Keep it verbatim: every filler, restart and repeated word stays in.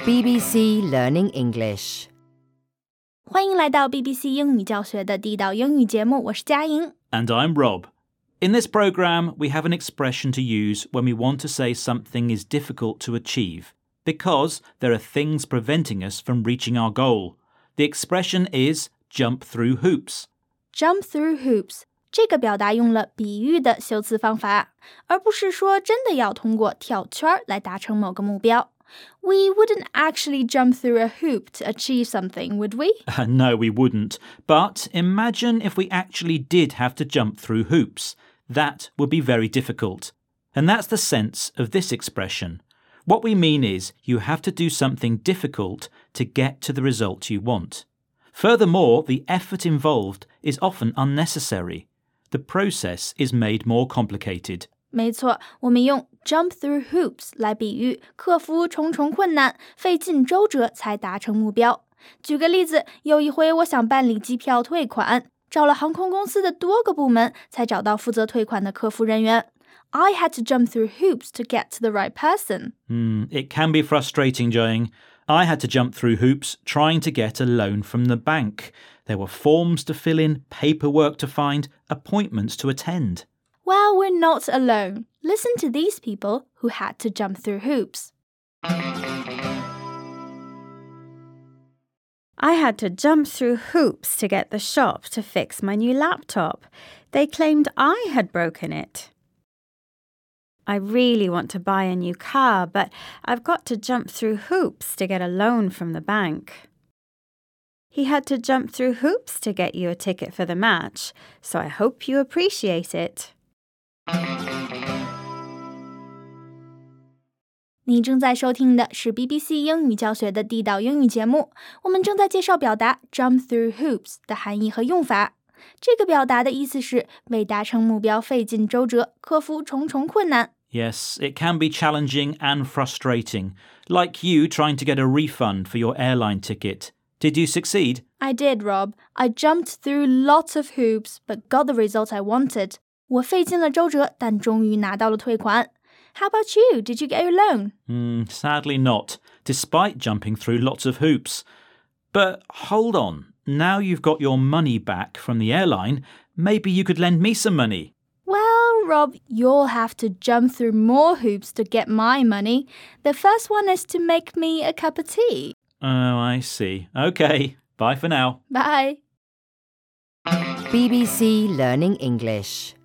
B B C Learning English. 欢迎来到 B B C 英语教学的地道英语节目，我是佳莹。 And I'm Rob. In this program, we have an expression to use when we want to say something is difficult to achieve because there are things preventing us from reaching our goal. The expression is jump through hoops. Jump through hoops 这个表达用了比喻的修辞方法，而不是说真的要通过跳圈来达成某个目标。We wouldn't actually jump through a hoop to achieve something, would we? No, we wouldn't. But imagine if we actually did have to jump through hoops. That would be very difficult. And that's the sense of this expression. What we mean is you have to do something difficult to get to the result you want. Furthermore, the effort involved is often unnecessary. The process is made more complicated. 没错，我们用 jump through hoops 来比喻克服重重困难，费尽周折才达成目标。举个例子，有一回我想办理机票退款，找了航空公司的多个部门，才找到负责退款的客服人员。I had to jump through hoops to get to the right person. Mm, it can be frustrating, Joing. I had to jump through hoops trying to get a loan from the bank. There were forms to fill in, paperwork to find, appointments to attend. Well, we're not alone. Listen to these people who had to jump through hoops. I had to jump through hoops to get the shop to fix my new laptop. They claimed I had broken it. I really want to buy a new car, but I've got to jump through hoops to get a loan from the bank. He had to jump through hoops to get you a ticket for the match, so I hope you appreciate it. 你正在收听的是 B B C 英语教学的地道英语节目，我们正在介绍表达 jump through hoops 的含义和用法。这个表达的意思是为达成目标费尽周折，克服重重困难。 Yes, it can be challenging and frustrating, like you trying to get a refund for your airline ticket. Did you succeed? I did, Rob. I jumped through lots of hoops, but got the result I wanted. 我费尽了周折，但终于拿到了退款。How about you? Did you get your loan? Mm, sadly not, despite jumping through lots of hoops. But hold on, now you've got your money back from the airline, maybe you could lend me some money. Well, Rob, you'll have to jump through more hoops to get my money. The first one is to make me a cup of tea. Oh, I see. Okay, bye for now. Bye. B B C Learning English.